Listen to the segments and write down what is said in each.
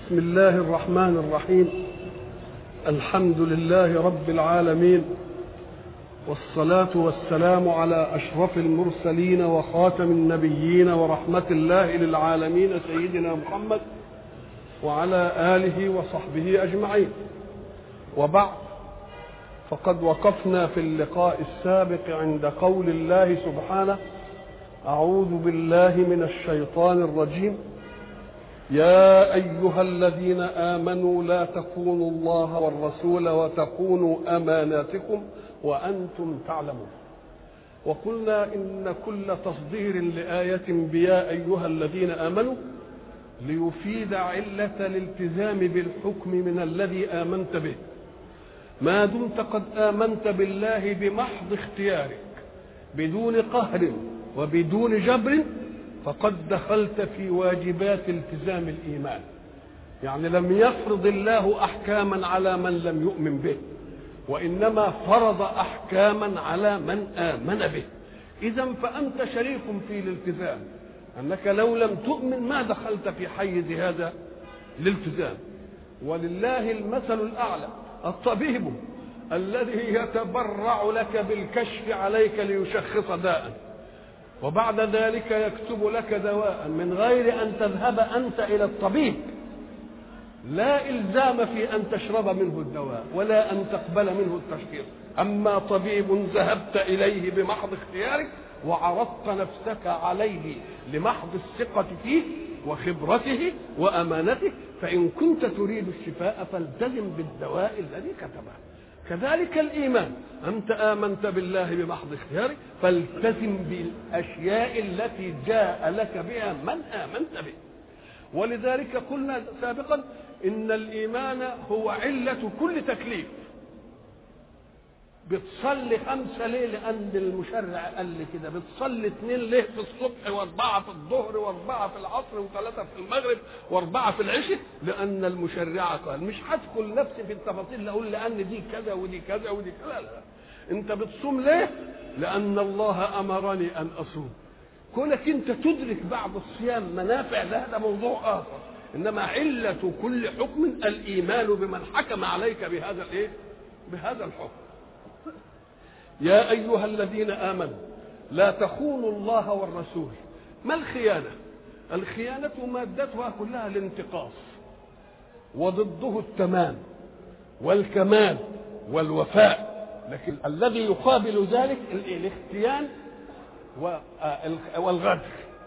بسم الله الرحمن الرحيم. الحمد لله رب العالمين، والصلاة والسلام على أشرف المرسلين وخاتم النبيين ورحمة الله للعالمين سيدنا محمد وعلى آله وصحبه أجمعين. وبعد، فقد وقفنا في اللقاء السابق عند قول الله سبحانه: أعوذ بالله من الشيطان الرجيم: يا أيها الذين آمنوا لا تخونوا الله والرسول وتخونوا أماناتكم وأنتم تعلمون. وقلنا إن كل تصدير لآية بيا أيها الذين آمنوا ليفيد علة الالتزام بالحكم من الذي آمنت به، ما دمت قد آمنت بالله بمحض اختيارك بدون قهر وبدون جبر، فقد دخلت في واجبات التزام الإيمان. يعني لم يفرض الله أحكاما على من لم يؤمن به، وإنما فرض أحكاما على من آمن به. إذن فأنت شريك في الالتزام، أنك لو لم تؤمن ما دخلت في حيز هذا الالتزام. ولله المثل الأعلى: الطبيب الذي يتبرع لك بالكشف عليك ليشخص داء، وبعد ذلك يكتب لك دواء من غير أن تذهب أنت إلى الطبيب، لا إلزام في أن تشرب منه الدواء ولا أن تقبل منه التشخيص. أما طبيب ذهبت إليه بمحض اختيارك وعرضت نفسك عليه لمحض الثقة فيه وخبرته وأمانته، فإن كنت تريد الشفاء فالتزم بالدواء الذي كتبه. كذلك الإيمان، أنت آمنت بالله بمحض اختيارك فالتزم بالأشياء التي جاء لك بها من آمنت به. ولذلك قلنا سابقا إن الإيمان هو علة كل تكليف. بتصلي 5 ليه؟ لأن المشرع قال لي كده. بتصلي 2 ليه؟ في الصبح، و4 في الظهر، و4 في العصر، و3 في المغرب، و4 في العشاء، لأن المشرع قال. مش هدخل نفسي في التفاصيل لأقول لأن دي كذا ودي كذا ودي كذا. لا. أنت بتصوم ليه؟ لأن الله أمرني أن أصوم. كونك أنت تدرك بعض الصيام منافع هذا موضوع آخر، إنما علة كل حكم الإيمان بمن حكم عليك بهذا الإيه؟ بهذا الحكم. يا أيها الذين آمنوا لا تخونوا الله والرسول. ما الخيانة؟ الخيانة مادتها كلها الانتقاص، وضده التمام والكمال والوفاء، لكن الذي يقابل ذلك الاختيان والغدر.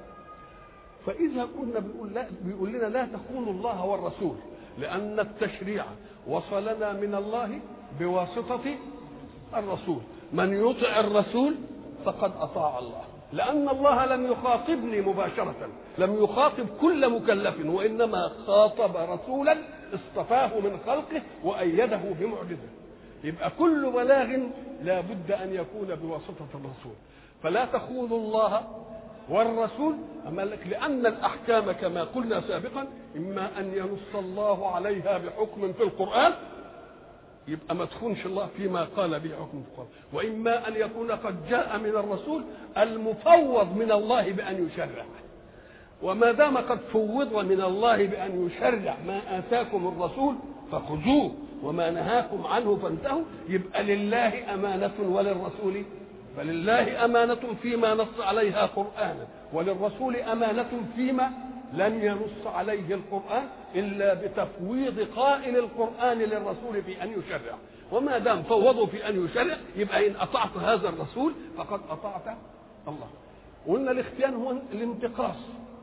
فإذا كنا بيقول لنا لا تخونوا الله والرسول، لأن التشريع وصلنا من الله بواسطة الرسول. من يطع الرسول فقد أطاع الله، لأن الله لم يخاطبني مباشرة، لم يخاطب كل مكلف، وإنما خاطب رسولا اصطفاه من خلقه وأيده بمعجزة. يبقى كل بلاغ لا بد أن يكون بواسطة الرسول. فلا تخونوا الله والرسول، لأن الأحكام كما قلنا سابقا إما أن ينص الله عليها بحكم في القرآن، يبقى ما تخونش الله فيما قال به حكم في القرآن، وإما أن يكون قد جاء من الرسول المفوض من الله بأن يشرع. وما دام قد فوض من الله بأن يشرع ما آتاكم الرسول فخذوه وما نهاكم عنه فانتهوا، يبقى لله أمانة وللرسول، فلله أمانة فيما نص عليها قرآنا، وللرسول أمانة فيما لم ينص عليه القرآن إلا بتفويض قائل القرآن للرسول في أن يشرع. وما دام فوضوا في أن يشرع، يبقى إن أطعت هذا الرسول فقد أطعت الله. قلنا الاختيان هو الانتقاص.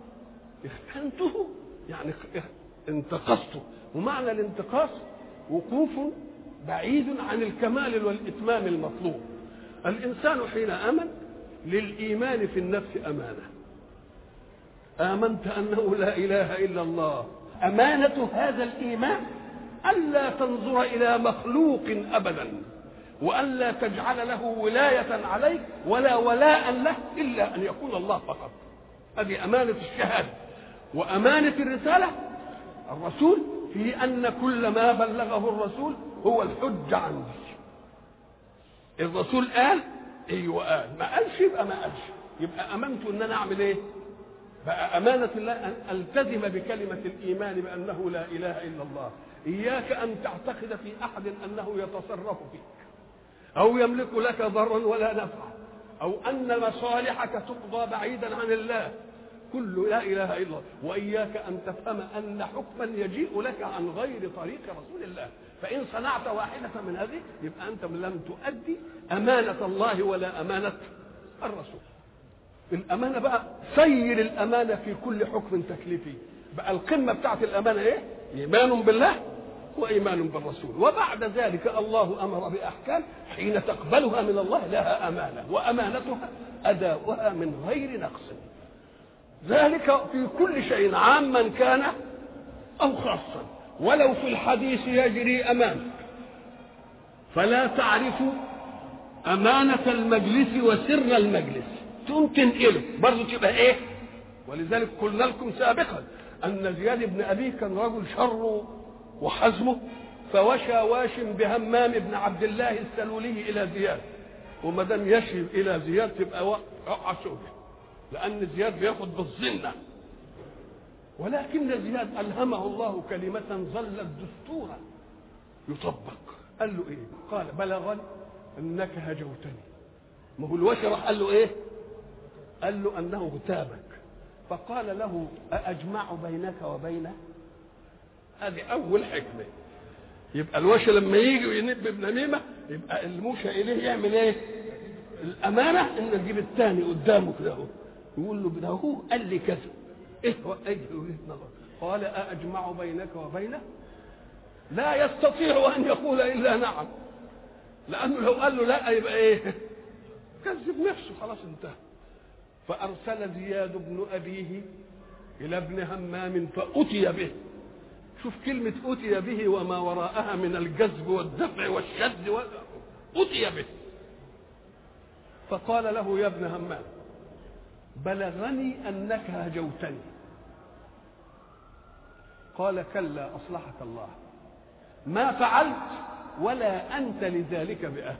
اختنته يعني انتقصته، ومعنى الانتقاص وقوف بعيد عن الكمال والإتمام المطلوب. الإنسان حين آمن للإيمان في النفس أمانة. آمنت أنه لا إله إلا الله، أمانة هذا الإيمان ألا تنظر إلى مخلوق أبدا، وألا تجعل له ولاية عليك ولا ولاء له إلا أن يكون الله فقط. هذه أمانة الشهادة. وأمانة الرسالة الرسول في أن كل ما بلغه الرسول هو الحجة عندي. الرسول قال ايوه قال، ما قالش يبقى ما قالش، يبقى امنت ان انا اعمل ايه؟ بقى أمانة الله أن ألتزم بكلمة الإيمان بأنه لا إله إلا الله. إياك أن تعتقد في أحد أنه يتصرف فيك أو يملك لك ضرا ولا نفعا أو أن مصالحك تقضى بعيدا عن الله. كل لا إله إلا الله. وإياك أن تفهم أن حكما يجيء لك عن غير طريق رسول الله، فإن صنعت واحدة من هذه يبقى أنت لم تؤدي أمانة الله ولا أمانة الرسول. الأمانة بقى سير الأمانة في كل حكم تكليفي. بقى القمة بتاعت الأمانة إيه؟ إيمان بالله وإيمان بالرسول. وبعد ذلك الله أمر بأحكام حين تقبلها من الله لها أمانة، وأمانتها أداؤها من غير نقص، ذلك في كل شيء عاما كان أو خاصا. ولو في الحديث يجري أمامك فلا تعرف أمانة المجلس وسر المجلس تقوم تنقله برضه تبقى إيه؟ ولذلك قلنا لكم سابقا أن زياد بن أبيه كان رجل شر وحزمه، فوشى واش بهمام بن عبد الله السلولي إلى زياد، وما دام يشي إلى زياد تبقى وقع شوكه، لأن زياد بياخد بالظنة. ولكن زياد ألهمه الله كلمة ظلت دستورا يطبق. قال له إيه؟ قال بلغني أنك هجوتني. ما هو الوشي راح قال له إيه؟ قال له أنه اغتابك. فقال له أأجمع بينك وبينه؟ هذه أول حكمة. يبقى الوشي لما يجي وينب بنميمة يبقى الموشى إليه يعمل إيه؟ الأمانة إن نجيب الثاني قدامه كده هو يقول له ده هو قال لي كذا، إيه وجهة نظر. قال أأجمع بينك وبينه؟ لا يستطيع أن يقول إلا نعم، لأنه لو قال له لا يبقى إيه؟ كذب نفسه، خلاص انتهى. فأرسل زياد بن أبيه إلى ابن همام فأتي به. شوف كلمة أتي به وما وراءها من الجذب والدفع والشد أتي به. فقال له يا ابن همام بلغني أنك هجوتني. قال كلا أصلحك الله، ما فعلت ولا أنت لذلك بأهل.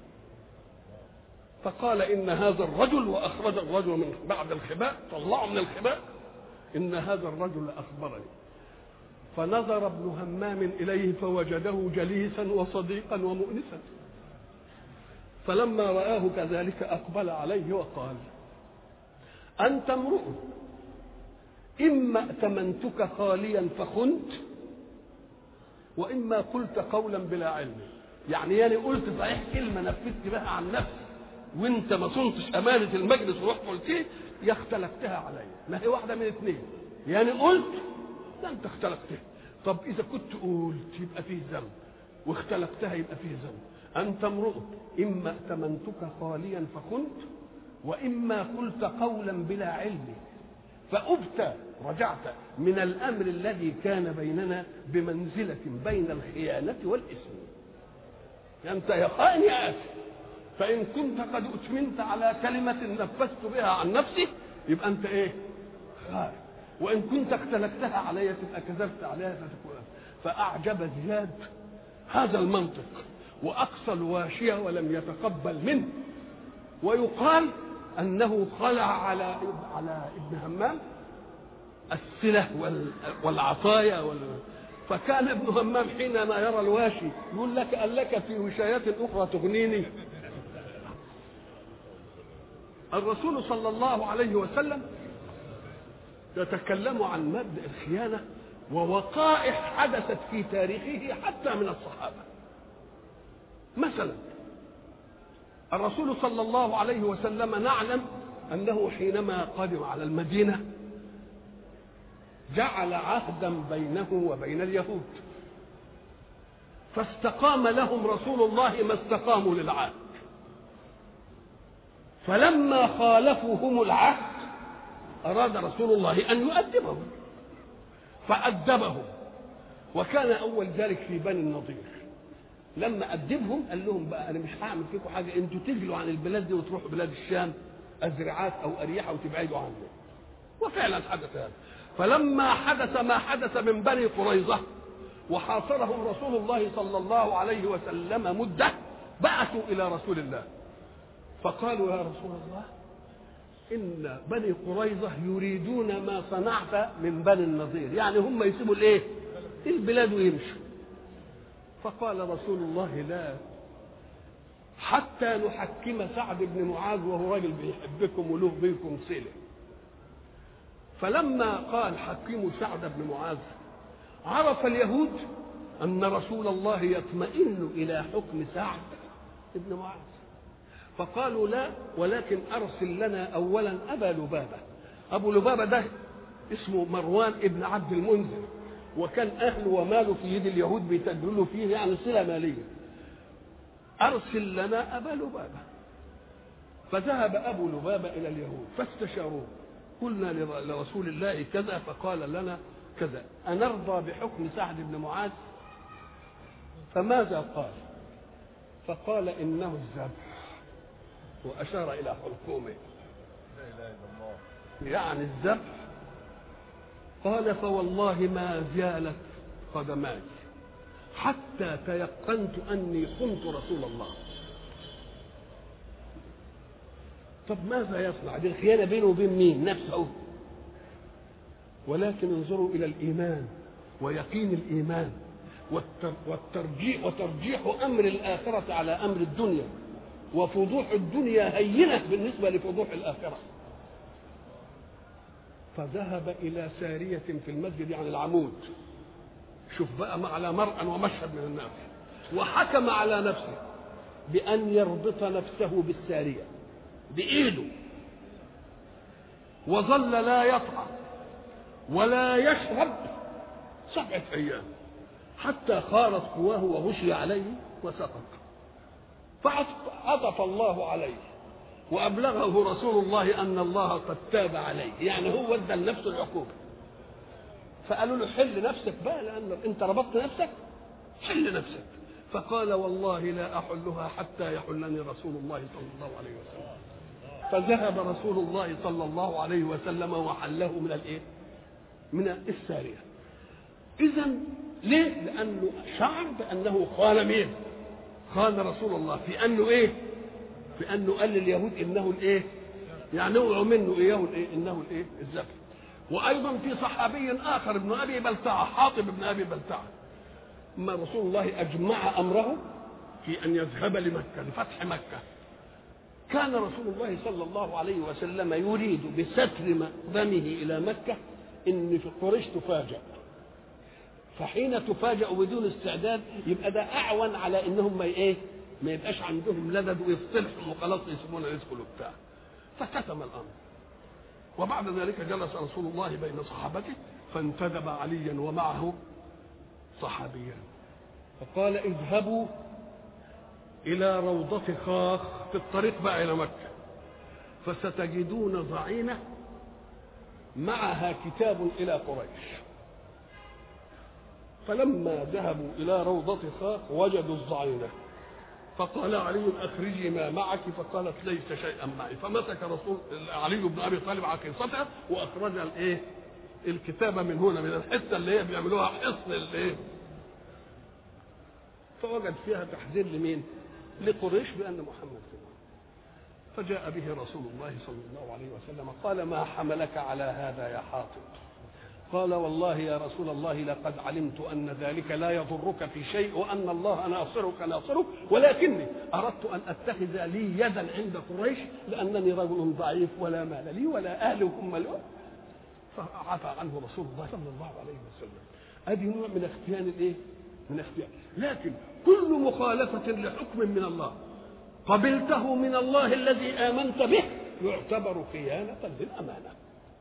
فقال إن هذا الرجل، وأخرج الرجل من بعد الخباء، طلعه من الخباء، إن هذا الرجل أخبرني. فنظر ابن همام إليه فوجده جليسا وصديقا ومؤنسا، فلما رآه كذلك أقبل عليه وقال أنت امرؤ إما ائتمنتك خاليا فخنت، وإما قلت قولا بلا علم. يعني قلت صحيح كلمة نفذت بها عن نفسي وانت ما صنتش أمانة المجلس ورحت قلتيه، يا اختلفتها علي. ما هي واحدة من اثنين، قلت لا انت اختلفتها. طب إذا كنت قلت يبقى فيه ذنب، واختلفتها يبقى فيه ذنب. أنت امرؤ إما ائتمنتك خاليا فخنت، وإما قلت قولا بلا علم فأبت، رجعت من الأمر الذي كان بيننا بمنزلة بين الخيانة والإثم. أنت يا خائن يا آثم. فإن كنت قد أتمنت على كلمة نفذت بها عن نفسي يبقى أنت إيه؟ خائن. وإن كنت اختلفتها علي تبقى كذبت عليها فتكون. فأعجب زياد هذا المنطق وأقصى الواشية ولم يتقبل منه. ويقال أنه خلع على ابن همام السلة والعصايا فكان ابن همام حينما يرى الواشي يقول لك قال لك في وشايات أخرى تغنيني. الرسول صلى الله عليه وسلم يتكلم عن مبدأ الخيانة ووقائع حدثت في تاريخه حتى من الصحابة. مثلا الرسول صلى الله عليه وسلم نعلم أنه حينما قدم على المدينة جعل عهدا بينه وبين اليهود، فاستقام لهم رسول الله ما استقاموا للعهد. فلما خالفوهم العهد أراد رسول الله أن يؤدبهم فأدبهم. وكان أول ذلك في بني النضير، لما أدبهم قال لهم بقى أنا مش هعمل فيكم حاجة، أنتوا تجلوا عن البلاد دي وتروحوا بلاد الشام أزرعات أو أريحة وتبعدوا عنه. وفعلا حدث هذا. فلما حدث ما حدث من بني قريظة وحاصرهم رسول الله صلى الله عليه وسلم مدة، بعثوا إلى رسول الله فقالوا يا رسول الله إن بني قريظة يريدون ما صنعت من بني النضير، يعني هم يسيبوا الايه؟ البلاد ويمشوا. فقال رسول الله: لا، حتى نحكم سعد بن معاذ وهو راجل بيحبكم وله بيكم صلة. فلما قال حكموا سعد بن معاذ عرف اليهود أن رسول الله يطمئن إلى حكم سعد بن معاذ، فقالوا: لا، ولكن أرسل لنا أولا أبا لبابة. أبو لبابة ده اسمه مروان ابن عبد المنذر، وكان أهله وماله في يد اليهود بيتجروا فيه، يعني صلة مالية. أرسل لنا أبا لبابة. فذهب أبو لبابة إلى اليهود فاستشاروه: قلنا لرسول الله كذا فقال لنا كذا، أنرضى بحكم سعد بن معاذ؟ فماذا قال؟ فقال: إنه الذبح، وأشار إلى حلقومه، يعني الذبح. قال: فوالله ما زالت قدماي حتى تيقنت أني خنت رسول الله. طب ماذا يصنع؟ دي الخيانة بينه وبين مين؟ نفسه. ولكن انظروا إلى الإيمان ويقين الإيمان وترجيح أمر الآخرة على أمر الدنيا، وفضوح الدنيا هينة بالنسبة لفضوح الآخرة. فذهب إلى سارية في المسجد، يعني العمود، شوف بقى على مرأى ومشهد من الناس، وحكم على نفسه بأن يربط نفسه بالسارية بإيده، وظل لا يطعم ولا يشرب 7 أيام حتى خارت قواه وغشي عليه وسقط. فعطف الله عليه وأبلغه رسول الله أن الله قد تاب عليه، يعني هو ادى لنفسه العقوبة. فقالوا له: حل نفسك بقى، لأن أنت ربطت نفسك، حل نفسك. فقال: والله لا أحلها حتى يحلني رسول الله صلى الله عليه وسلم. فذهب رسول الله صلى الله عليه وسلم وحله من الايه؟ من السارية. إذا ليه؟ لأنه شعر بأنه خان مين؟ خان رسول الله في أنه إيه؟ في أنه قال لليهود إنه الإيه؟ يعني اوعوا منه إياه الإيه؟ إنه الإيه؟ الذبح. وأيضا في صحابي آخر ابن أبي بلتعة، حاطب ابن أبي بلتعة، ما رسول الله أجمع أمره في أن يذهب لمكة لفتح مكة. كان رسول الله صلى الله عليه وسلم يريد بستر مقدمه إلى مكة إن في قريش تفاجأ، فحين تفاجأ بدون استعداد يبقى ده أعون على إنهم ما يبقاش عندهم لدد ويصطلحوا وخلاص يسيبونا يدخلوا بتاع. فكتم الأمر. وبعد ذلك جلس رسول الله بين صحابته فانتدب عليا ومعه صحابيان فقال: اذهبوا إلى روضة خاخ في الطريق بقى إلى مكة، فستجدون ضعينة معها كتاب إلى قريش. فلما ذهبوا إلى روضة خاخ وجدوا الضعينة، فقال علي: أخرجي ما معك. فقالت: ليس شيئا معي. فمسك علي بن أبي طالب عقيصتها وأخرج الكتابة من هنا، من الحتة اللي هي بيعملوها حصن فوجد فيها تحذير لمين؟ لقريش بأن محمد فيه. فجاء به رسول الله صلى الله عليه وسلم قال: ما حملك على هذا يا حاطب؟ قال: والله يا رسول الله لقد علمت أن ذلك لا يضرك في شيء وأن الله ناصرك، ولكني أردت أن أتخذ لي يدا عند قريش لأنني رجل ضعيف ولا مال لي ولا أهل هم له. فعفى عنه رسول الله صلى الله عليه وسلم. هذه نوع من اختيان من اختيان. لكن كل مخالفة لحكم من الله قبلته من الله الذي آمنت به يعتبر خيانة للأمانة.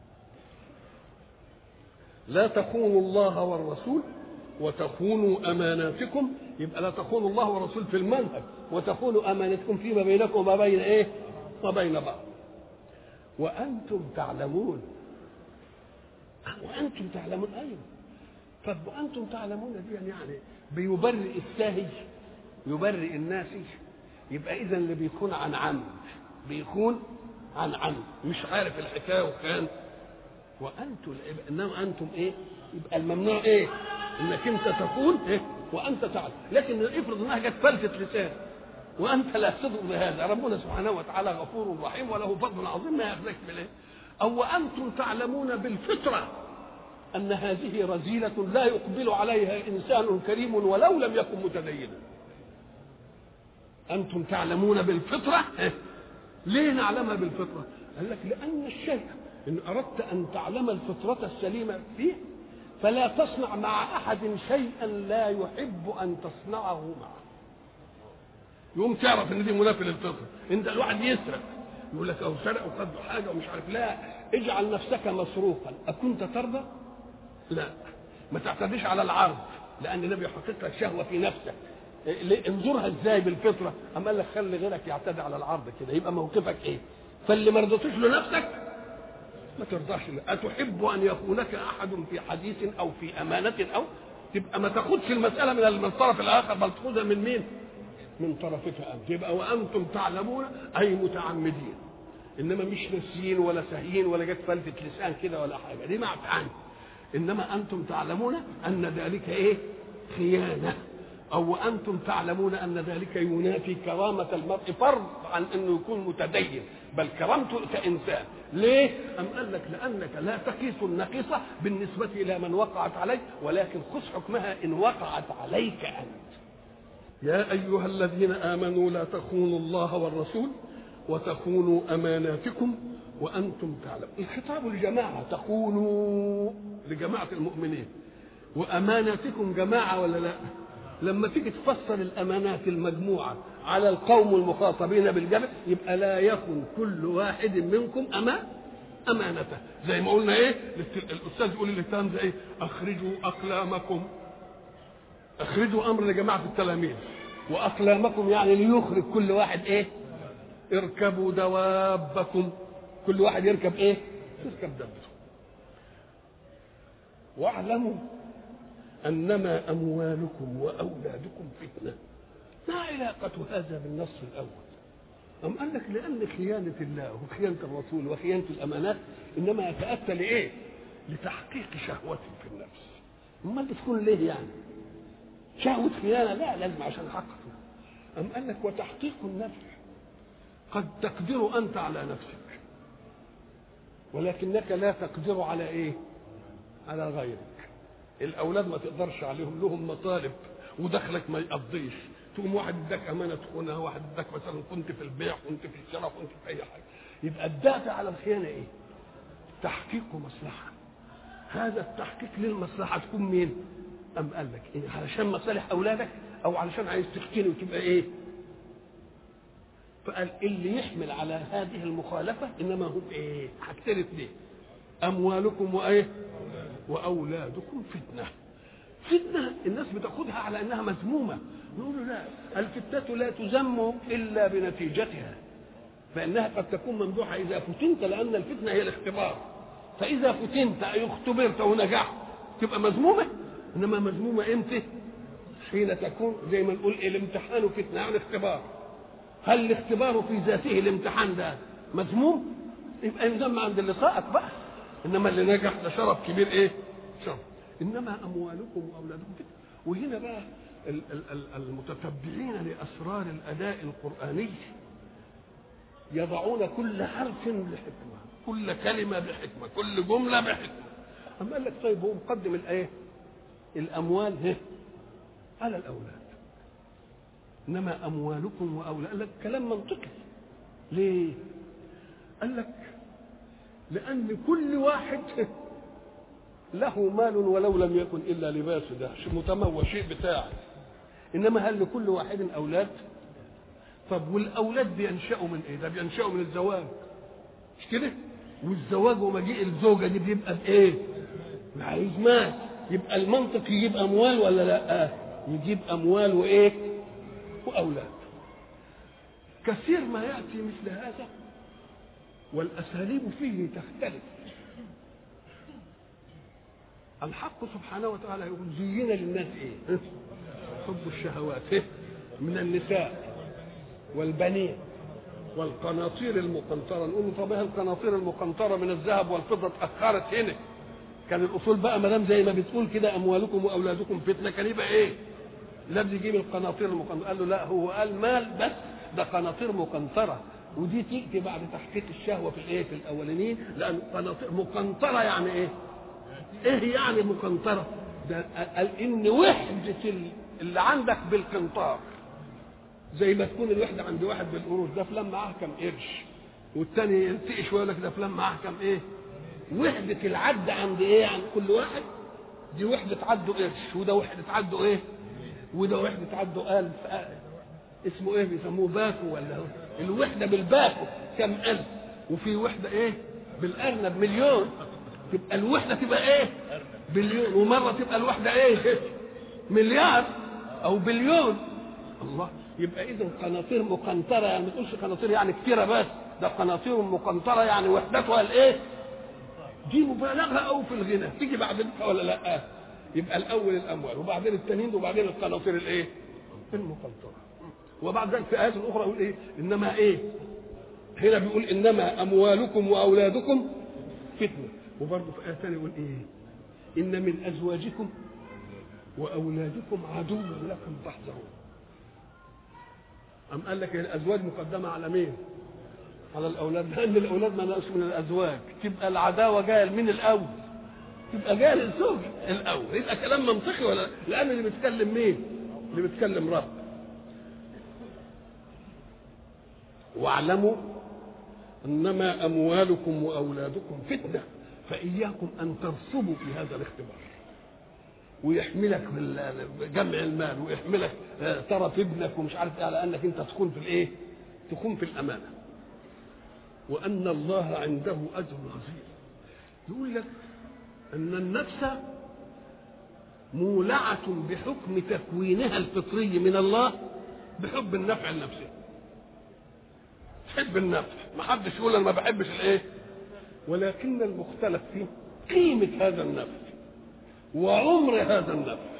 لا تخونوا الله والرسول وتخونوا أماناتكم. يبقى لا تخونوا الله والرسول في المنهج، وتخونوا أمانتكم فيما بينكم وما بين وبين بعض. وأنتم تعلمون. وأنتم تعلمون. أيوه. طب وأنتم تعلمون دي يعني بيبرئ الساهج، يبرئ الناس. يبقى إذا اللي بيكون عن عمد بيكون عن عمد، مش عارف الحكاية وكان. وأنتم إنما أنتم يبقى الممنوع إنك أنت تقول وأنت تعلم. لكن افرض إنها جت فلتة لسان وانت لا تضر بهذا. ربنا سبحانه وتعالى غفور رحيم وله فضل عظيم ما ياخذك بالايه. او وانتم تعلمون بالفطره ان هذه رذيله لا يقبل عليها انسان كريم ولو لم يكن متدينا. انتم تعلمون بالفطره. ليه نعلمها بالفطره؟ قال لك لان الشيء ان اردت ان تعلم الفطره السليمه فيه فلا تصنع مع احد شيئا لا يحب ان تصنعه معه. يوم تعرف ان دي منافي للفطره. انت الواحد يسرق يقول لك او سرق وخد حاجه ومش عارف، لا، اجعل نفسك مسروقا. اكنت ترضى؟ لا، ما تعتديش على العرض، لان النبي يحقق لك شهوه في نفسك. انظرها ازاي بالفطره؟ اما قال لك خلي غيرك يعتدي على العرض كده، يبقى موقفك ايه؟ فاللي ما رضيتوش لنفسك ما ترضاش له. اتحب ان يخونك احد في حديث او في امانه، او تبقى ما تاخدش المساله من الطرف الاخر بل تاخدها من مين؟ من طرفك انت. يبقى وانتم تعلمون اي متعمدين، انما مش ناسيين ولا ساهيين ولا جت فلتة لسان كده ولا حاجه، دي ما عن. انما انتم تعلمون ان ذلك ايه؟ خيانه. او وانتم تعلمون ان ذلك ينافي كرامه المرء فرض عن انه يكون متدين، بل كرامته كانسان. ليه؟ ام قال لك لانك لا تقيس النقيصه بالنسبه الى من وقعت عليك، ولكن خذ حكمها ان وقعت عليك انت. يا ايها الذين امنوا لا تخونوا الله والرسول وتخونوا اماناتكم وانتم تعلمون. الخطاب لجماعه، تخونوا لجماعه المؤمنين، واماناتكم جماعه ولا لا؟ لما تيجي تفسر الامانات المجموعه على القوم المخاطبين بالجمع يبقى لا يخن كل واحد منكم امانته. زي ما قلنا ايه؟ الاستاذ يقول للتلامذه ايه؟ اخرجوا اقلامكم. اخرجوا امر لجماعه التلاميذ، واقلامكم يعني ليخرج كل واحد ايه؟ اركبوا دوابكم، كل واحد يركب ايه؟ يركب دابته. واعلموا انما اموالكم واولادكم فتنه. ما علاقه هذا بالنص الاول؟ أم قال لك لان خيانه الله وخيانه الرسول وخيانه الامانات انما يتاتى لايه؟ لتحقيق شهوه في النفس. امال بتكون ليه يعني؟ شهوه خيانه؟ لا، لازم عشان حقك. أم قال لك وتحقيق النفس قد تقدر انت على نفسك، ولكنك لا تقدر على ايه؟ على غيرك. الاولاد ما تقدرش عليهم، لهم مطالب ودخلك ما يقضيش. تقوم واحد اداك امانه تخونها، واحد اداك مثلا كنت في البيع وانت في الشراء وانت في اي حاجه. يبقى الدافع على الخيانه ايه؟ تحقيق مصلحه. هذا التحقيق للمصلحه تكون مين؟ ام قال لك إيه؟ علشان مصالح اولادك او علشان عايز تختني وتبقى ايه؟ فقال اللي يحمل على هذه المخالفه انما هم ايه؟ حاجتين اثنين: اموالكم وايه؟ واولادكم فتنه. فتنه الناس بتاخدها على انها مذمومه. نقول له لا، الفتنه لا تذم الا بنتيجتها، فانها قد تكون ممدوحه اذا فتنت، لان الفتنه هي الاختبار. فاذا فتنت اي اختبرت ونجحت تبقى مذمومه. انما مذمومه امتى؟ حين تكون زي ما نقول الامتحان فتنه، يعني اختبار. هل الاختبار في ذاته الامتحان ده مذموم؟ يبقى يذم عند اللي سقط بقى. انما اللي نجح ده شرف كبير ايه؟ شرف. انما اموالكم واولادكم فتنه. وهنا بقى المتتبعين لاسرار الاداء القراني يضعون كل حرف بحكمه، كل كلمه بحكمه، كل جمله بحكمه. اما قال لك طيب هو مقدم الايه؟ الاموال على الاولاد، انما اموالكم واولاد. قال لك كلام منطقي. ليه؟ قال لك لان كل واحد له مال ولو لم يكن الا لباسه، ده شيء متموى، شيء بتاعه. انما هل لكل واحد اولاد؟ طب والاولاد بينشأوا من ايه؟ ده بينشأوا من الزواج، مش كده؟ والزواج ومجيء الزوجه دي بيبقى بايه؟ عايز مال. يبقى المنطق يجيب اموال ولا لا؟ يجيب اموال وايه؟ واولاد. كثير ما ياتي مثل هذا والاساليب فيه تختلف. الحق سبحانه وتعالى يقول زين للناس ايه؟ حب الشهوات من النساء والبنين والقناطير المقنطره. نقول طب ايه القناطير المقنطره من الذهب والفضه؟ اتاخرت هنا. كان الاصول بقى ما دام زي ما بتقول كده اموالكم واولادكم فتنه، كان يبقى ايه؟ لازم يجيب القناطير المقنطره. قال له لا، هو قال مال بس ده قناطير مقنطره، ودي تيجي بعد تحقيق الشهوه في الايه في الاولانيين، لان قناطير مقنطره يعني ايه؟ ايه يعني مقنطره؟ ده قال ان وحده اللي عندك بالقنطار زي ما تكون الوحده عند واحد بالقروش، ده فلان معاه كام قرش، والتاني يلتقي شويه يقول لك ده فلان معاه كام ايه؟ وحده العد عند ايه؟ عند كل واحد دي وحده عده قرش، وده وحده عده ايه؟ وده وحده عده 1000 اسمه ايه بيسموه باكو ولا هو الوحده بالباكو كم ألف، وفي وحده ايه بالارنب مليون، تبقى الوحده تبقى ايه بليون، ومره تبقى الوحده ايه مليار او بليون. الله، يبقى اذا قناطير مقنطره، يعني ما تقولش قناطير يعني كتيره بس، ده قناطير مقنطره يعني وحدتها الايه دي مبالغه او في الغنى، تيجي بعد كده ولا لا؟ يبقى الاول الاموال وبعدين التنين وبعدين القناطير الايه المقنطره. وبعد ذلك في ايات اخرى يقول ايه انما ايه، هنا بيقول انما اموالكم واولادكم فتنه، وبرضه في ايه ثانيه يقول ايه ان من ازواجكم واولادكم عدو لكم فاحذرون. أم قال لك الازواج مقدمه على مين؟ على الاولاد، لان الاولاد ما نقص من الازواج، تبقى العداوه جايه من الاول، تبقى جايه للزوج الاول، يبقى كلام منطقي ولا؟ لان اللي بيتكلم مين؟ اللي بيتكلم رب. واعلموا انما اموالكم واولادكم فتنه فاياكم ان ترسبوا في هذا الاختبار، ويحملك جمع المال ويحملك طرف ابنك ومش عارف ايه، على انك انت تكون في الايه؟ تكون في الامانه. وان الله عنده اجر عظيم. يقول لك ان النفس مولعه بحكم تكوينها الفطري من الله بحب النفع النفسي، تحب النفع، ما حدش يقول انا ما بحبش الايه، ولكن المختلف فيه قيمه هذا النفع وعمر هذا النفع.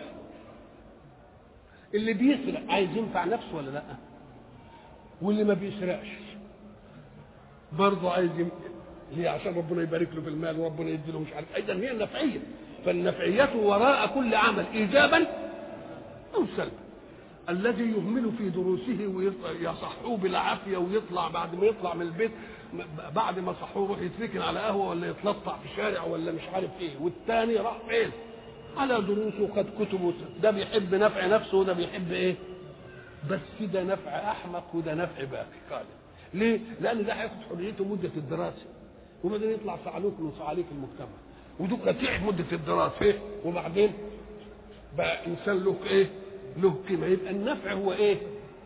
اللي بيسرق عايز ينفع نفسه ولا لا؟ واللي ما بيسرقش برضه عايز ليه؟ عشان ربنا يبارك له في المال وربنا يدي له مش عارف، ايضا هي النفعيه. فالنفعيه وراء كل عمل ايجابا او سلبا. الذي يهمل في دروسه ويصحوه بالعافيه ويطلع بعد ما يطلع من البيت بعد ما صحوه يروح يتركن على قهوه ولا يتلطع في شارع ولا مش عارف ايه، والثاني راح فين؟ على دروسه قد كتبه. ده بيحب نفع نفسه وده بيحب ايه؟ بس ده نفع احمق وده نفع باقي قال. ليه؟ لان ده هياخد حريته مده الدراسه وبعدين يطلع صعلوك من صعاليك المجتمع، ودول تعب مده الدراسه وبعدين بقى انسان له ايه؟ له قيمه. يبقى النفع هو ايه؟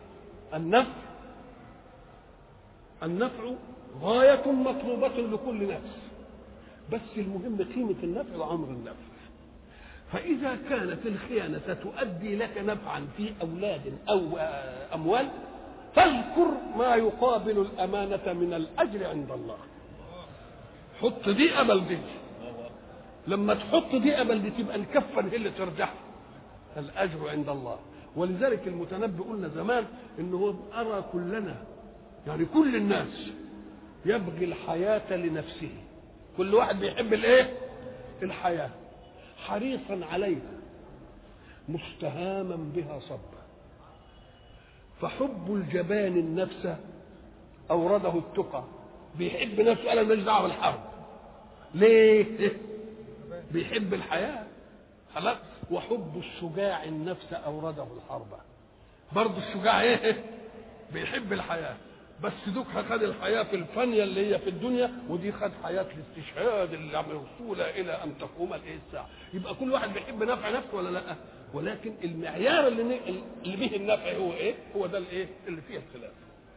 النفع غايه مطلوبه لكل نفس، بس المهم قيمه النفع وعمر النفع. فإذا كانت الخيانة ستؤدي لك نفعا في أولاد أو أموال فاذكر ما يقابل الأمانة من الأجر عند الله. حط دي قبل دي، لما تحط دي قبل دي تبقى الكفة هي اللي ترجح الأجر عند الله. ولذلك المتنبي قلنا زمان إنه أرى كلنا يعني كل الناس يبغي الحياة لنفسه، كل واحد بيحب الإيه؟ الحياة، حريصا عليها مستهاما بها صبا. فحب الجبان النفس اورده التقى، بيحب نفسه، انا ماليش دعوه بالحرب. ليه؟ بيحب الحياه خلاص. وحب الشجاع النفس اورده الحرب، برضه الشجاع ايه؟ بيحب الحياه، بس دوك خد الحياه في الفانيه اللي هي في الدنيا، ودي خد حياه الاستشهاد اللي موصوله الى ان تقوم الساعه. يبقى كل واحد بيحب نفع نفسه ولا لا؟ ولكن المعيار اللي به النفع هو ايه؟ هو ده الايه؟ اللي فيه الخلاف.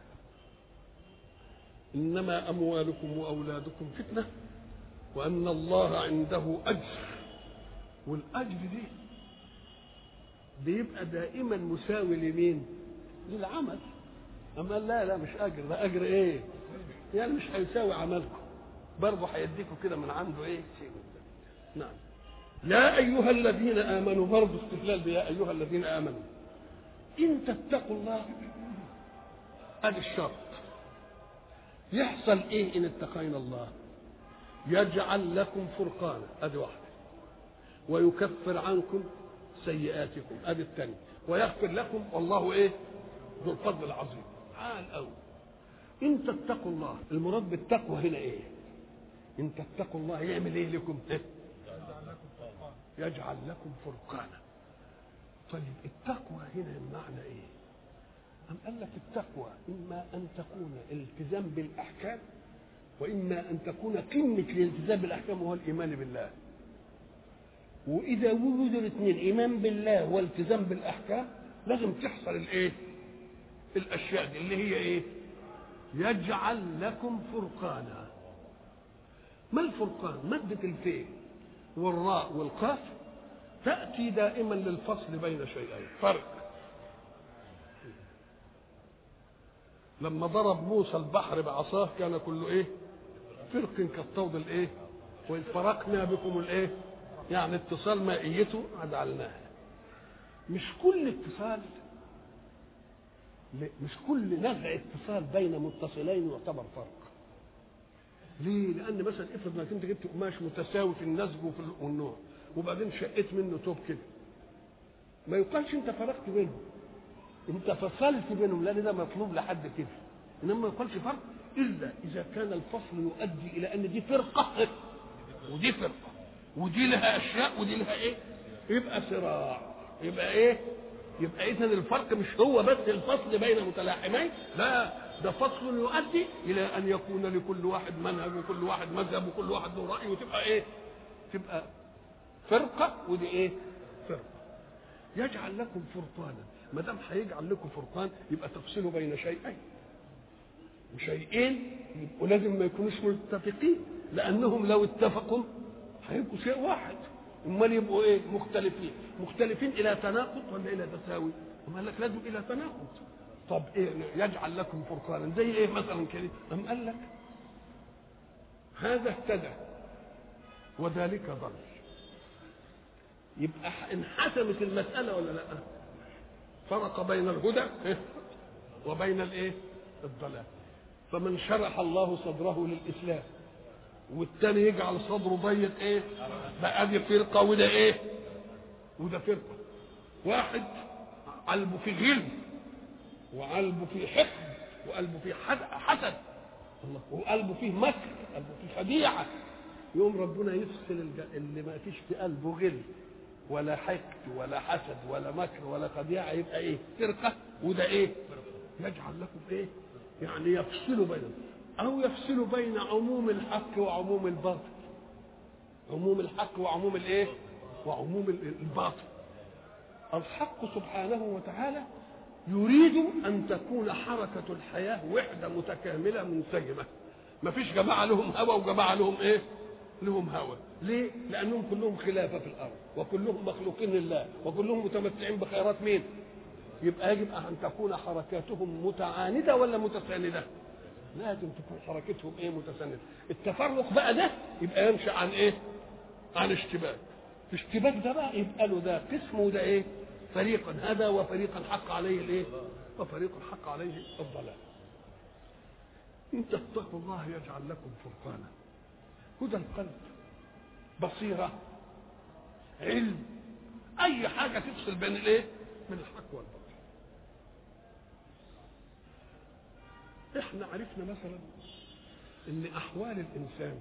انما اموالكم واولادكم فتنه وان الله عنده اجر. والاجر دي بيبقى دائما مساوي لمين؟ للعمل. اما لا مش اجر، ده اجر ايه؟ يعني مش هيساوي عملكم، برضه هيديكم كده من عنده ايه؟ شيء من ده. نعم. يا ايها الذين امنوا، برضه استدلال بيا ايها الذين امنوا ان تتقوا الله. ادي الشرط. يحصل ايه ان اتقينا الله؟ يجعل لكم فرقانا، ادي واحده، ويكفر عنكم سيئاتكم، ادي الثانيه، ويغفر لكم والله ايه؟ ذو الفضل العظيم. عال قوي. ان تتقوا الله، المراد بالتقوى هنا ايه؟ ان تتقوا الله يعمل ايه لكم؟ يجعل لكم فرقانا. طيب التقوى هنا المعنى ايه؟ أم قال لك التقوى إما أن تكون الالتزام بالأحكام، وإما أن تكون قمة الالتزام بالأحكام وهو الإيمان بالله. وإذا وجدوا الاثنين، إيمان بالله والتزام بالأحكام، لازم تحصل الإيه؟ الأشياء دي اللي هي إيه؟ يجعل لكم فرقانا. ما الفرقان؟ مادة الفاء والراء والقاف تأتي دائما للفصل بين شيئين، فرق. لما ضرب موسى البحر بعصاه كان كله ايه؟ فرق كالطود الايه؟ وإذ فرقنا بكم الايه؟ يعني اتصال مائيته عدلناها. مش كل اتصال، مش كل نزع اتصال بين متصلين يعتبر فرق. ليه؟ لأن مثلا افرض انك انت جبت قماش متساوي في النسج وفي النوع، وبعدين شقيت منه توب كده، ما يقالش انت فرقت بينهم، انت فصلت بينهم، لان ده مطلوب لحد كده. انما ما يقالش فرق الا اذا كان الفصل يؤدي الى ان دي فرقه ودي فرقه، ودي لها اشياء ودي لها ايه، يبقى صراع. يبقى ايه؟ يبقى اذا الفرق مش هو بس الفصل بين متلاحمين، لا، ده فصل يؤدي الى ان يكون لكل واحد منهج وكل واحد مذهب وكل واحد له راي، وتبقى ايه؟ تبقى فرقه ودي ايه؟ فرقه. يجعل لكم فرقانا. ما دام هيجعل لكم فرقان يبقى تفصلوا بين شيئين، وشيئين يبقوا لازم ما يكونوش متفقين، لانهم لو اتفقوا هيبقوا شيء واحد. امال يبقوا ايه؟ مختلفين. مختلفين الى تناقض ولا الى تساوي؟ قال لك لازم الى تناقض. طب ايه يجعل لكم فرقانا؟ زي ايه مثلا كده؟ أم قال لك هذا اهتدى وذلك ضل. يبقى انحسمت المسألة ولا لا؟ فرق بين الهدى وبين الايه؟ الضلال. فمن شرح الله صدره للإسلام والتاني يجعل صدره ضيق، ايه بقى؟ دي فرقة وده ايه؟ وده فرقة. واحد قلبه فيه غل وقلبه فيه حقد وقلبه فيه حسد الله، وقلبه فيه مكر، قلبه فيه خديعة. يوم ربنا يفصل اللي ما فيش في قلبه غل ولا حقد ولا حسد ولا مكر ولا خديعة، يبقى ايه؟ فرقة. وده ايه؟ يجعل لكم ايه؟ يعني يفصلوا بينهم، او يفصلوا بين عموم الحق وعموم الباطل. عموم الحق وعموم الايه؟ وعموم الباطل. الحق سبحانه وتعالى يريد ان تكون حركة الحياة وحدة متكاملة منسجمة. ما فيش جماعة لهم هوى وجماعة لهم ايه؟ لهم هوى. ليه؟ لانهم كلهم خلافة في الارض، وكلهم مخلوقين لله، وكلهم متمتعين بخيرات مين؟ يبقى يجب ان تكون حركاتهم متعاندة ولا متساندة؟ لازم تكون حركتهم ايه؟ متساندة. التفرق بقى ده يبقى ينشأ عن ايه؟ عن اشتباك. الاشتباك ده بقى يبقى له ده قسم وده ايه؟ فريقا هذا وفريقا حق عليه الايه؟ وفريق حق عليه الضلال. ان تتقوا الله يجعل لكم فرقانا. هدى القلب، بصيرة، علم، اي حاجة تفصل بين الايه؟ من الحق والباطل. احنا عرفنا مثلا ان احوال الانسان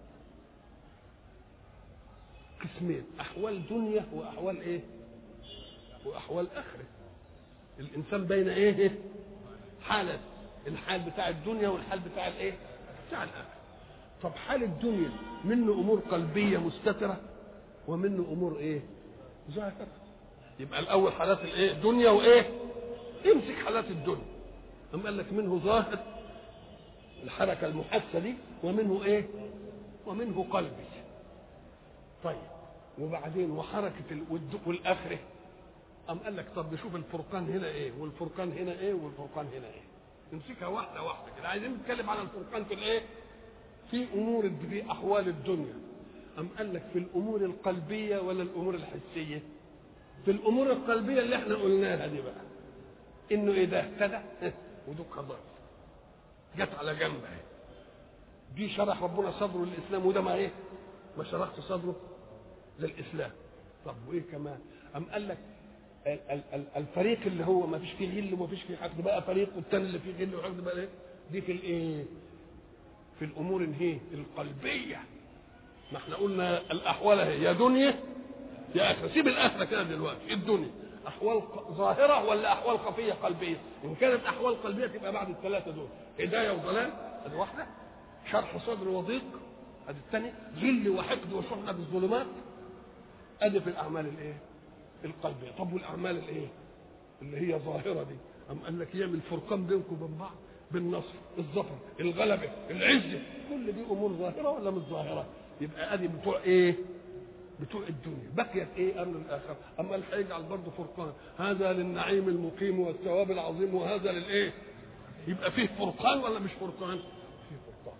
قسمين، احوال دنيا واحوال ايه؟ واحوال اخره. الانسان بين ايه؟ حالة، الحال بتاع الدنيا والحال بتاع الايه؟ بتاع الاخره. طب حال الدنيا منه امور قلبيه مستتره ومنه امور ايه؟ ظاهره. يبقى الاول حالات الايه؟ دنيا وايه؟ امسك حالات الدنيا. أم قال لك منه ظاهر الحركه المحسه دي، ومنه ايه؟ ومنه قلبي. طيب وبعدين وحركه والاخره. أم قال لك طب نشوف الفرقان هنا ايه والفرقان هنا ايه والفرقان هنا ايه. نمسكها واحده واحده كده. عايزين نتكلم عن الفرقان في الايه؟ في امور، في احوال الدنيا. أم قال لك في الامور القلبيه ولا الامور الحسيه؟ في الامور القلبيه اللي احنا قلناها دي بقى، انه ايه؟ ده اهتدى ودك ضل، جت على جنب اهي. دي شرح ربنا صدره للاسلام، وده ما ايه؟ ما شرحت صدره للاسلام. طب وايه كمان؟ أم قال لك الفريق اللي هو ما فيش فيه غل وما فيش فيه حقد بقى فريق، والثاني اللي فيه غل وحقد بقى ايه؟ دي في الايه؟ في الامور الايه؟ القلبيه. ما احنا قلنا الاحوال اهي، يا دنيا يا اخره. سيب الاخره كده دلوقتي. الدنيا احوال ظاهره ولا احوال خفيه قلبيه؟ ان كانت احوال قلبيه تبقى بعد الثلاثه دول هدايه وضلال، ادي واحده. شرح صدر وضيق، ادي الثانيه. غل وحقد وشحنه بالظلمات، ادي في الاعمال الايه؟ القلبيه. طب والاعمال الايه؟ اللي هي ظاهره دي، أم قال لك يعمل فرقان بينكم وبين بعض، بالنصر، الظفر، الغلبه، العزه، كل دي امور ظاهره ولا مش ظاهره؟ يبقى ادي بتوع ايه؟ بتوع الدنيا. بقيت ايه؟ امر الاخره. اما اللي هيجعل برضه فرقان، هذا للنعيم المقيم والثواب العظيم وهذا للايه؟ يبقى فيه فرقان ولا مش فرقان؟ فيه فرقان.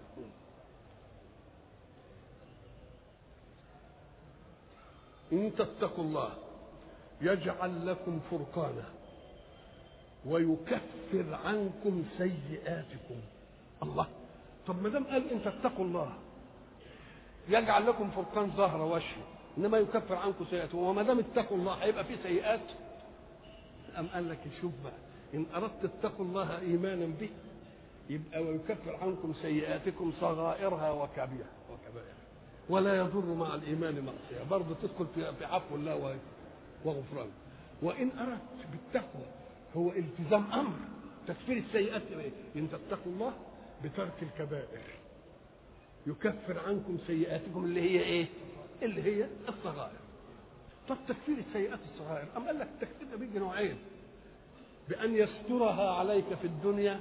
ان تتقوا الله يجعل لكم فرقانا ويكفر عنكم سيئاتكم. الله، طب ما دام قال ان تتقوا الله يجعل لكم فرقان ظهر وشي، انما يكفر عنكم سيئاتكم، وما دام اتقوا الله هيبقى في سيئات. ام قال لك شوف بقى، ان اردت اتقوا الله ايمانا به يبقى ويكفر عنكم سيئاتكم صغائرها وكبائرها، ولا يضر مع الايمان معصيه، برضه تدخل في عفو الله وغفرانه. وان اردت بالتقوى هو التزام امر تكفير السيئات، ان تتقوا الله بترك الكبائر يكفر عنكم سيئاتكم اللي هي ايه؟ اللي هي الصغائر. طب تكفير السيئات الصغائر، ام قال لك التكفير ده بيجي نوعين: بان يسترها عليك في الدنيا،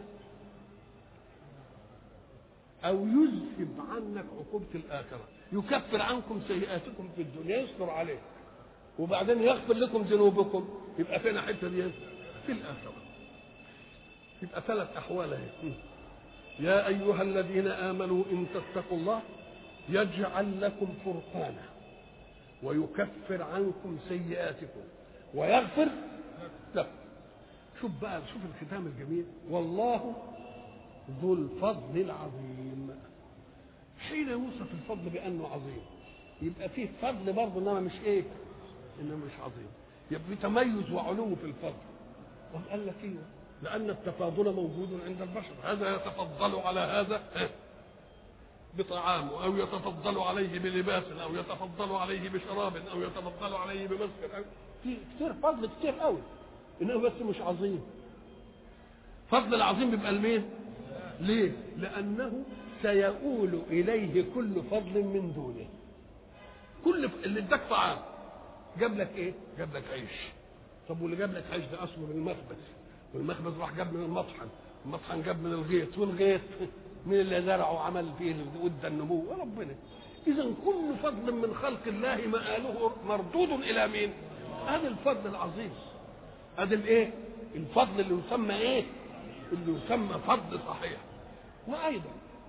او يذهب عنك عقوبه الاخره. يكفر عنكم سيئاتكم في الدنيا، يستر عليك، وبعدين يغفر لكم ذنوبكم. يبقى فين الحته دي؟ في الاخره. يبقى ثلاث احوال اهي. يا ايها الذين امنوا ان تتقوا الله يجعل لكم فرقانا ويكفر عنكم سيئاتكم ويغفر لكم. شوف بقى، شوف الختام الجميل: والله ذو الفضل العظيم. حين يوصف الفضل بانه عظيم يبقى فيه فضل برضه، انما مش ايه؟ انما مش عظيم. يبقى في تميز وعلو في الفضل. وقال لك ايوه، لان التفاضل موجود عند البشر، هذا يتفضل على هذا بطعامه، او يتفضل عليه بلباس، او يتفضل عليه بشراب، او يتفضل عليه بمسكن، أو في كتير فضل كتير قوي، انه بس مش عظيم. فضل العظيم بيبقى لمين؟ ليه؟ لانه سيؤول اليه كل فضل من دونه. كل اللي اداك طعام جاب لك ايه؟ جاب لك عيش. طب واللي جاب لك عيش ده اصله من المخبز، والمخبز راح جاب من المطحن، المطحن جاب من الغيط، والغيط من اللي زرعه وعمل فيه ود النمو؟ ربنا. اذا كل فضل من خلق الله مآله مردود الى مين؟ هذا الفضل العظيم. هذا الايه؟ الفضل اللي يسمى ايه؟ اللي يسمى فضل صحيح. وايضا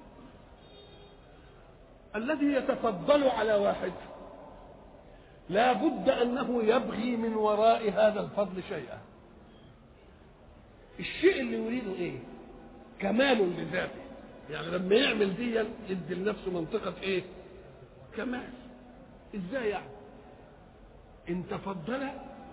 الذي يتفضل على واحد لا بد انه يبغي من وراء هذا الفضل شيئا. الشيء اللي يريده ايه؟ كمال لذاته. يعني لما يعمل دي يدي لنفسه منطقه ايه؟ كمال. ازاي يعني؟ ان تفضل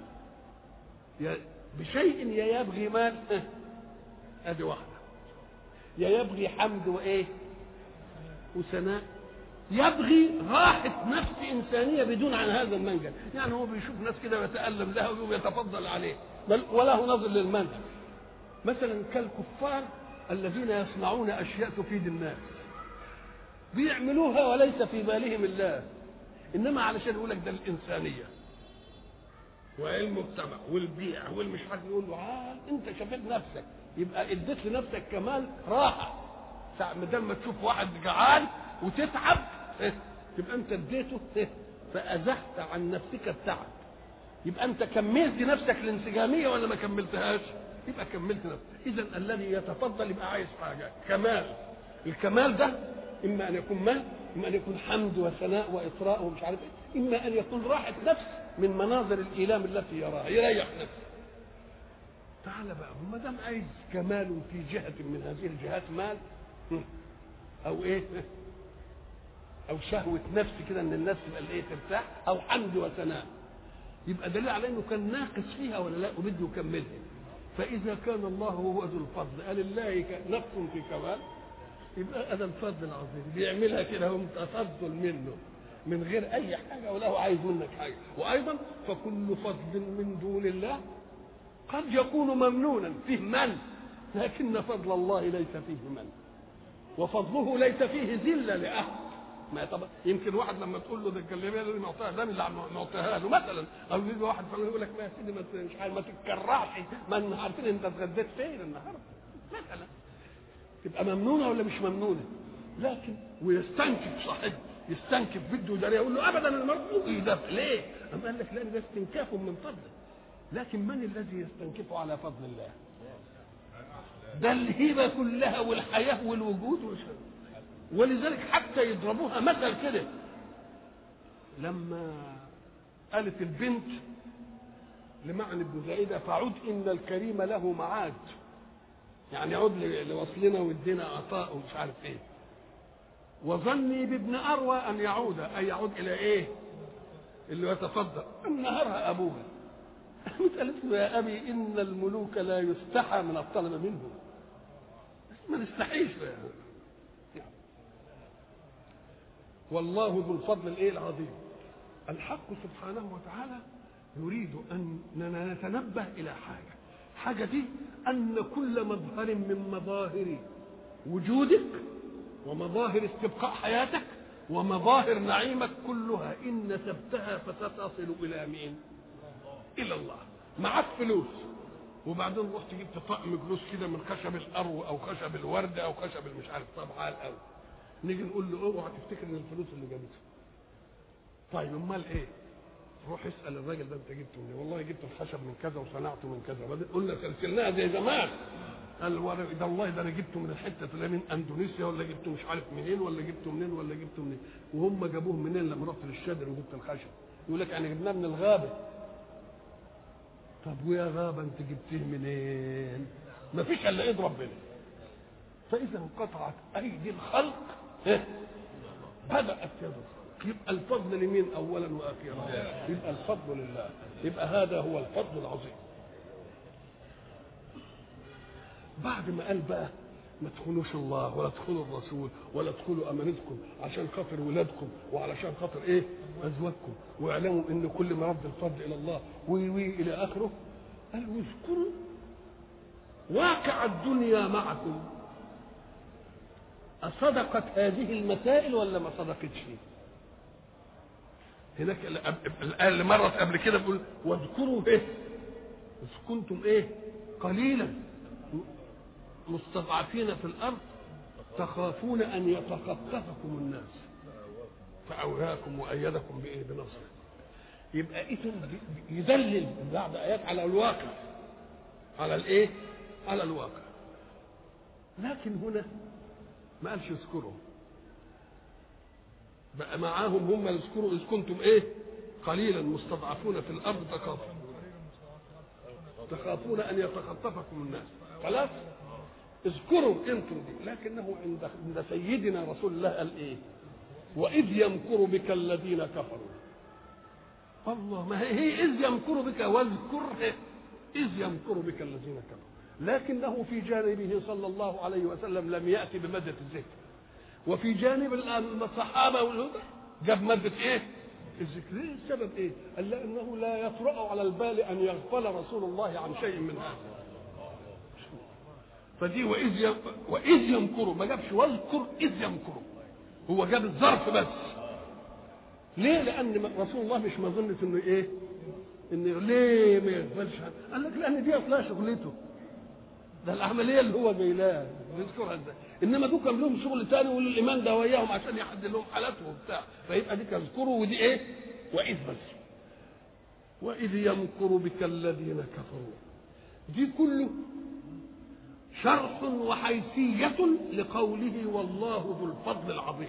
بشيء يا يبغي مال، ادي واحده، يا يبغي حمد وايه؟ وثناء، يبغي راحة نفس إنسانية بدون عن هذا المنجل. يعني هو بيشوف ناس كده يتألم لها ويتفضل عليه، وله نظر للمنهج. مثلا كالكفار الذين يصنعون أشياء تفيد الناس، بيعملوها وليس في بالهم الله، إنما علشان يقول لك ده الإنسانية وعلم المجتمع والبيع والمش عارف، يقول له أنت شفيت نفسك، يبقى اديت لنفسك كمال راحة. ما تشوف واحد جعان وتتعب يبقى انت اديته فازحت عن نفسك التعب، يبقى انت كملت نفسك الانسجاميه ولا ما كملتهاش؟ يبقى كملت نفسك. اذا الذي يتفضل يبقى عايز حاجه كمال. الكمال ده اما ان يكون مال، اما ان يكون حمد وثناء واطراء ومش عارف ايه، اما ان يكون راحه نفس من مناظر الايلام التي يراها، يريح نفسه. تعال بقى، ما دام عايز كمال في جهه من هذه الجهات، مال او ايه، او شهوه نفس كده ان الناس تبقى ايه؟ ترتاح، او حمد وثناء. يبقى دليل على انه كان ناقص فيها ولا لا وبده يكملها. فاذا كان الله هو ذو الفضل قال الله نقص في كمال، يبقى هذا الفضل العظيم بيعملها كده هم تفضل منه من غير اي حاجه ولا هو عايز منك حاجه. وايضا فكل فضل من دون الله قد يكون ممنونا فيه من، لكن فضل الله ليس فيه من، وفضله ليس فيه ذله لاحد. ما طب يمكن واحد لما تقول له ده الجلابيه اللي معطيها ده اللي معطيها له مثلا، او يجي واحد يقول لك ما يا سيدي مش عارف ما تتكرعش، ما عارفين انت اتغديت فين النهارده مثلا، تبقى ممنونه ولا مش ممنونه؟ لكن ويستنكف صاحبه، يستنكف بده يداري، يقول له ابدا المرء يدافع ليه؟ أم قال لك لان ده استنكاف من فضله. لكن من الذي يستنكف على فضل الله؟ ده الهبه كلها والحياه والوجود ولذلك حتى يضربوها مثل كده لما قالت البنت لمعن بن زائده فعد ان الكريم له معاد، يعني عد لوصلنا وادينا عطاء ومش عارف ايه، وظني بابن اروى ان يعود اي يعود الى ايه اللي يتفضل. نهرها ابوها قالت له يا ابي ان الملوك لا يستحى من الطلب منهم، ما نستحيش يعني. والله ذو الفضل الايه العظيم. الحق سبحانه وتعالى يريد اننا نتنبه الى حاجه دي، ان كل مظهر من مظاهر وجودك ومظاهر استبقاء حياتك ومظاهر نعيمك كلها ان نسبتها فستصل الى مين؟ الى الله. معك فلوس وبعدين رحت جبت طقم جلوس كده من خشب الارو او خشب الورد او خشب مش عارف طبعا الأول، نيجي نقول له اوعى تفتكر ان الفلوس اللي جابته. طيب امال ايه؟ روح اسال الراجل ده انت جبته منين؟ والله جبت الخشب من كذا وصنعته من كذا. بعدين قلنا سلسلناها زي زمان، قال ده والله ده انا جبته من الحته اللي من اندونيسيا ولا جبته مش عارف منين ولا جبته منين ولا جبته منين، وهم جابوه منين لما رحت للشادر وجبت الخشب؟ يقول لك يعني جبناه من الغابه. طب ويا غابه انت جبتيه منين؟ ما فيش الا ايد ربنا. فاذا انقطعت ايدي الخلق بدات يد الخلق. يبقى الفضل لمين اولا واخيرا؟ يبقى الفضل لله. يبقى هذا هو الفضل العظيم. بعد ما قال بقى ما تخونوش الله ولا تخونوا الرسول ولا تخونوا امانتكم عشان خاطر ولادكم وعلشان خاطر ايه ازواجكم، واعلموا ان كل مرد الفضل الى الله وي الى اخره، قال واذكروا واقع الدنيا معكم. اصدقت هذه المسائل ولا ما صدقتش؟ هناك الآية اللي مرت قبل كده بيقول واذكروا ايه إذ كنتم ايه قليلا مستضعفين في الارض تخافون ان يتخطفكم الناس فاوهاكم وايدكم بايه بنصره. يبقى اذا يدلل بعض ايات على الواقع، على الايه على الواقع. لكن هنا ما قالش اذكروا، بقى معاهم هم يذكروا اذ كنتم ايه قليلا مستضعفون في الارض تخافون ان يتخطفكم الناس. خلاص اذكروا انتم دي، لكنه عند سيدنا رسول الله قال ايه؟ واذ يمكر بك الذين كفروا. الله، ما هي اذ يمكر بك واذكر اذ يمكر بك الذين كفروا، لكنه في جانبه صلى الله عليه وسلم لم ياتي بماده الذكر، وفي جانب الصحابه والهدى جاب ماده ايه؟ الذكر. ليه؟ السبب ايه؟ قال لانه لا يطرأ على البال ان يغفل رسول الله عن شيء من هذا. فدي واذ يمكروا، ما جابش واذكر اذ يمكروا، هو جاب الظرف بس. ليه؟ لان رسول الله مش مظنه انه ايه؟ انه ليه ما يغفلش؟ قال لك لان دي اصلها شغلته، ده العمليه اللي هو جاي لها بيذكرها ازاي. انما دول كان لهم شغل ثاني والايمان ده وياهم عشان يحدد لهم حالاتهم وبتاع، فيبقى دي تذكروا ودي ايه؟ واذ بس. واذ يمكر بك الذين كفروا، دي كله شرح وحيثيه لقوله والله ذو الفضل العظيم.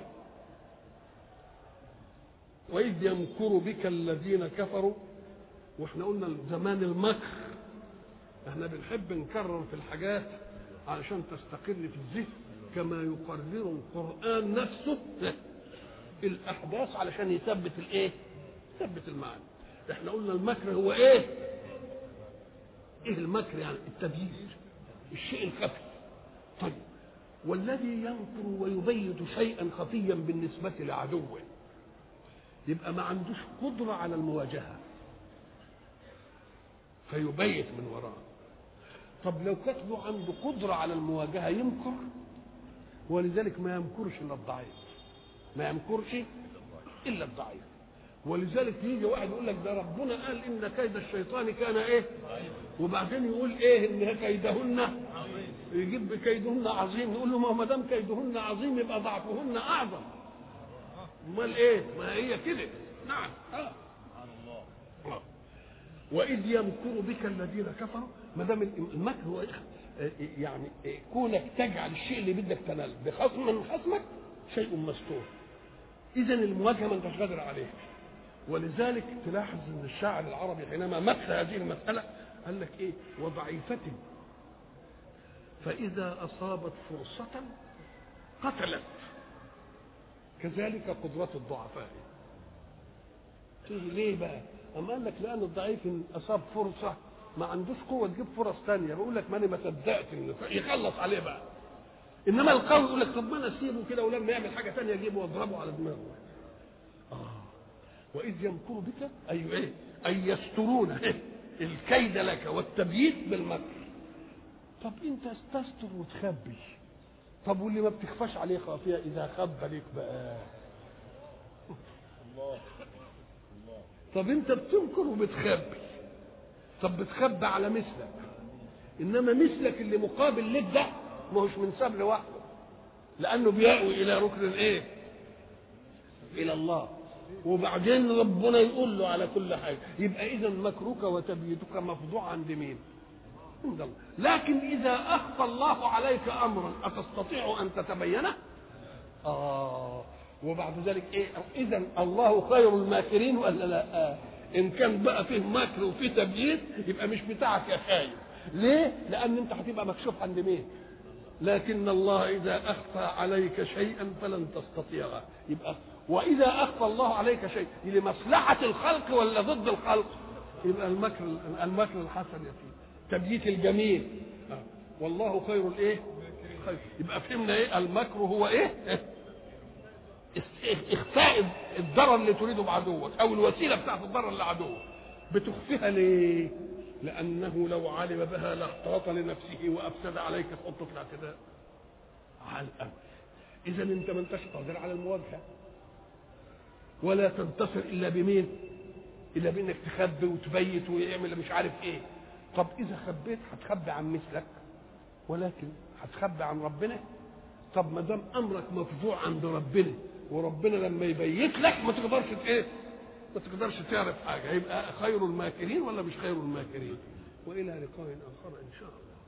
واذ يمكر بك الذين كفروا، واحنا قلنا زمان المكر احنا بنحب نكرر في الحاجات علشان تستقر في الذهن، كما يقرر القرآن نفسه الأحداث علشان يثبت الايه؟ يثبت المعنى. احنا قلنا المكر هو ايه المكر؟ يعني التبييت، الشيء الخفي. طيب والذي ينكر ويبيت شيئا خفيا بالنسبة لعدوه يبقى ما عندوش قدرة على المواجهة فيبيت من وراه. طب لو كانت له عنده قدرة على المواجهة يمكر، ولذلك ما يمكرش إلا الضعيف، ما يمكرش إلا الضعيف. ولذلك يجي واحد يقول لك ده ربنا قال إن كيد الشيطان كان إيه، وبعدين يقول إيه إن كيدهن، يجيب كيدهن عظيم، نقول له ما دام كيدهن عظيم يبقى ضعفهن أعظم. امال ايه؟ ما هي كده. نعم. واذ يمكر بك الذين كفروا، ما دام المكر هو يعني كونك تجعل الشيء اللي بدك تنال بخصم من خصمك شيء مستور، اذا المواجهه ما انتش قادر عليه. ولذلك تلاحظ ان الشاعر العربي حينما مثل هذه المساله قال لك ايه؟ وضعيفه فاذا اصابت فرصه قتلت، كذلك قدرة الضعفاء. ليه بقى؟ أما قال لك لأن الضعيف إن أصاب فرصة ما عندوش قوة تجيب فرص تانية، بيقول لك ماني ما صدقت يخلص عليه بقى. إنما القوي يقول لك طب ما أنا أسيبه كده ولما يعمل حاجة تانية أجيبه وأضربه على دماغه. وإذ يمكر بك أي إيه؟ أي يسترون الكيد لك والتبييت بالمكر. طب أنت استستر وتخبي، طب واللي ما بتخفاش عليه خافيه اذا خب ليك بقى. الله. طب انت بتنكر وبتخبي، طب بتخبي على مثلك، انما مثلك اللي مقابل لك ده ما هوش من سبل لوحده، لانه بيأوي الى ركن الايه؟ الى الله، وبعدين ربنا يقول له على كل حاجه. يبقى اذا مكرك وتبييتك مفضوع عند مين؟ عند الله. لكن إذا أخفى الله عليك أمرا أتستطيع أن تتبينه؟ وبعد ذلك إيه؟ إذا الله خير الماكرين ولا لا؟ إن كان بقى فيه مكر وفيه تبييت يبقى مش بتاعك يا خايف. ليه؟ لأن أنت هتبقى مكشوف عند مين؟ لكن الله إذا أخفى عليك شيئا فلن تستطيعه. يبقى وإذا أخفى الله عليك شيء لمصلحة الخلق ولا ضد الخلق؟ يبقى المكر الحسن يفيه تبييت الجميل. والله خير الايه؟ خير. يبقى فهمنا ايه المكر هو ايه؟ اخفاء الضرر اللي تريده بعدوك او الوسيله بتاعت الضرر لعدوك. بتخفيها ليه؟ لانه لو علم بها لاحتاط لنفسه وافسد عليك خطه الاعتداء على الامر. اذا انت ما انتش قادر على المواجهه ولا تنتصر الا بمين؟ الا بانك تخبي وتبيت ويعمل مش عارف ايه. طب اذا خبيت هتخبي عن مثلك، ولكن هتخبي عن ربنا. طب ما دام امرك مفضوع عند ربنا وربنا لما يبيت لك ما تقدرش ايه؟ ما تقدرش تعرف حاجه. يبقى خير الماكرين ولا مش خير الماكرين؟ والى لقاء اخر ان شاء الله.